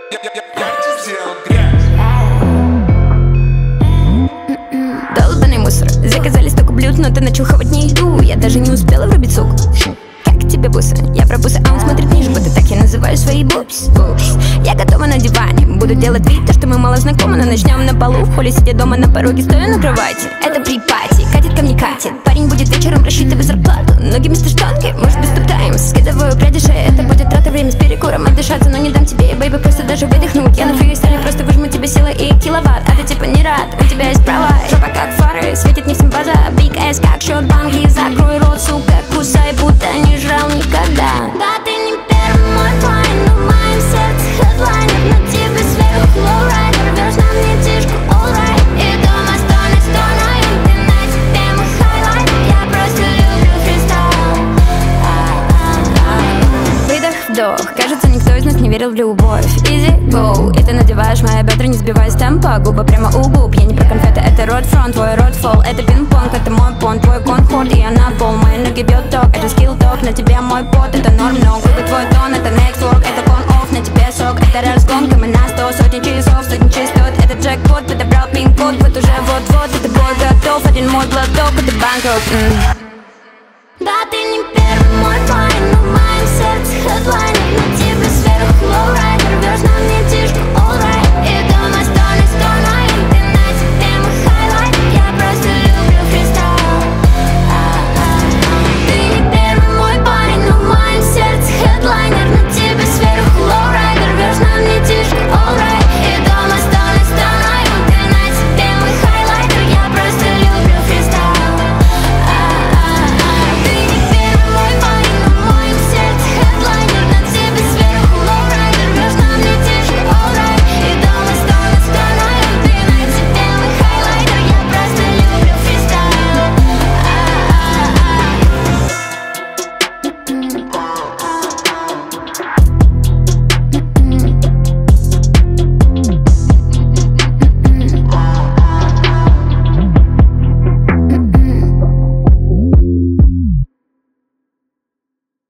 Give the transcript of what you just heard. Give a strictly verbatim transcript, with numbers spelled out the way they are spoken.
Долбаный мусор, заказали столько блюд, но ты начал хавать не еду. Я даже не успела врубить сук. Как тебе бусы? Я про бусы, а он смотрит ниже, будто так я называю свои бупс. Я готова на диване, буду делать вид, то, что мы мало знакомы, но начнем на полу, в холле, сидя дома на пороге, стоя на кровати. Это при-пати, катит ко мне катит. Парень будет вечером рассчитывать зарплату. Ноги вместо штанги, может без топ-таймс. Скидываю пряди шеи, это будет трата время с перекуром отдышаться, но не дам тебе, бэйби, просто даже выдохнуть. Я на фристайле просто выжму тебе силы и киловатт, а ты типа не рад, у тебя есть права. Жопа как фары, светит не всем база. Big ass как счет банки, закрой рот, сука, кусай, будто не жрал никогда. Да, ты не первый мой клиент, но в моем сердце хедлайнер. На тебе сверху лоурайдер, вез на мне тишку, alright. И дома сто на сто на интернете, ты мой хайлайт. Я просто люблю фристайл. Выдох, вдох, кажется, никто из нас не верил в любовь. Easy, go, и ты надеваешь мои бедра, не сбивай с темпа. Губы прямо у губ, я не про конфеты, это рот фронт, твой рот фол. Это пинг-понг, это мой понт, твой конхорд, и я на пол. Мои ноги бьет ток, это скилл-ток, на тебе мой пот, это норм, но губы твой тон, это next work, это кон-офф, на тебе сок, это разгонка, мы на сто, сотни часов, сотни частот, это джекпот, подобрал пин-код, вот уже вот-вот, это бой готов, один мой глоток, это банкрот. Да, ты не первый мой клиент, но в моем сердце хедлайнер.